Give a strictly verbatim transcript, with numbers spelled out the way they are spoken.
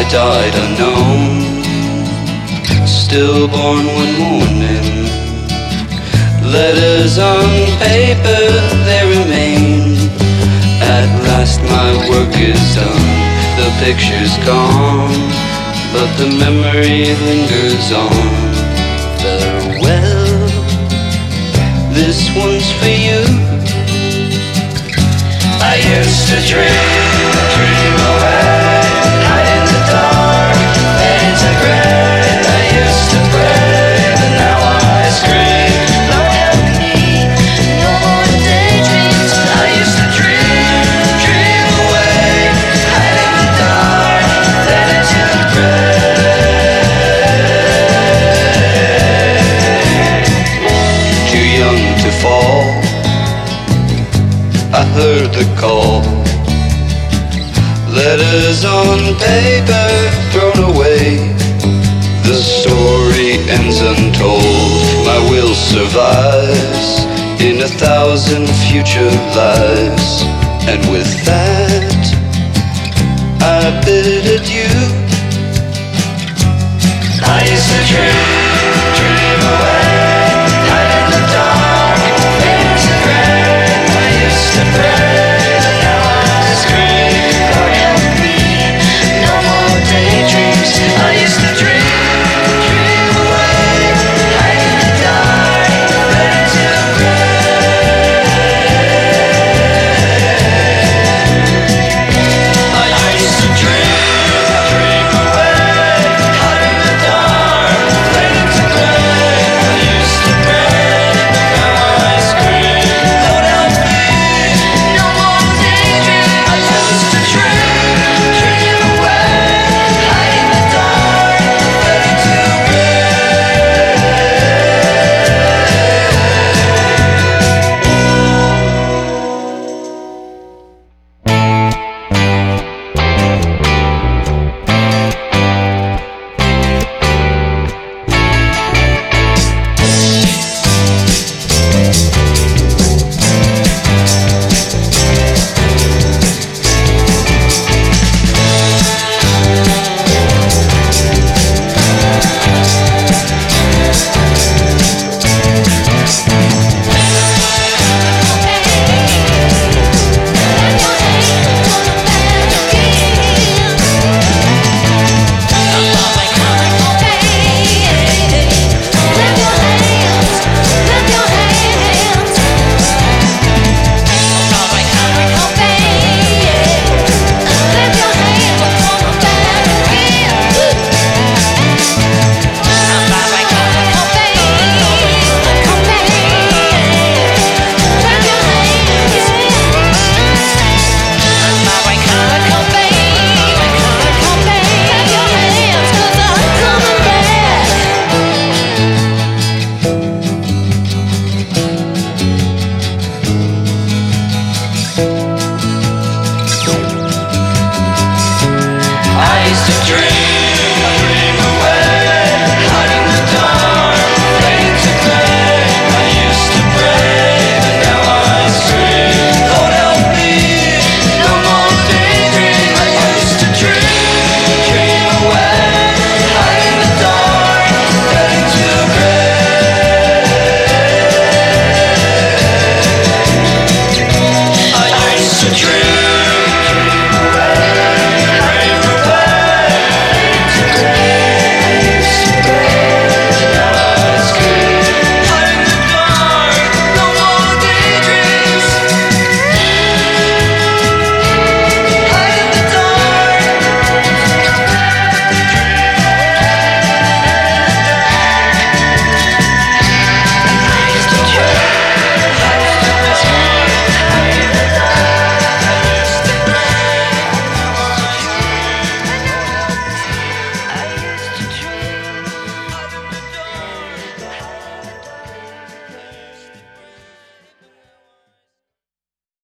died unknown. Stillborn one morning, letters on paper they remain. At last my work is done, the picture's gone, but the memory lingers on. Farewell, this one's for you. I used to dream, dream away, hide in the dark, fade to gray. I used to pray, but now I scream, Lord help me, no more daydreams. I used to dream, dream away, hide in the dark, fade into the gray. Too young to fall, I heard the call. Letters on paper thrown away. The story ends untold. My will survives in a thousand future lives. And with that, I bid adieu.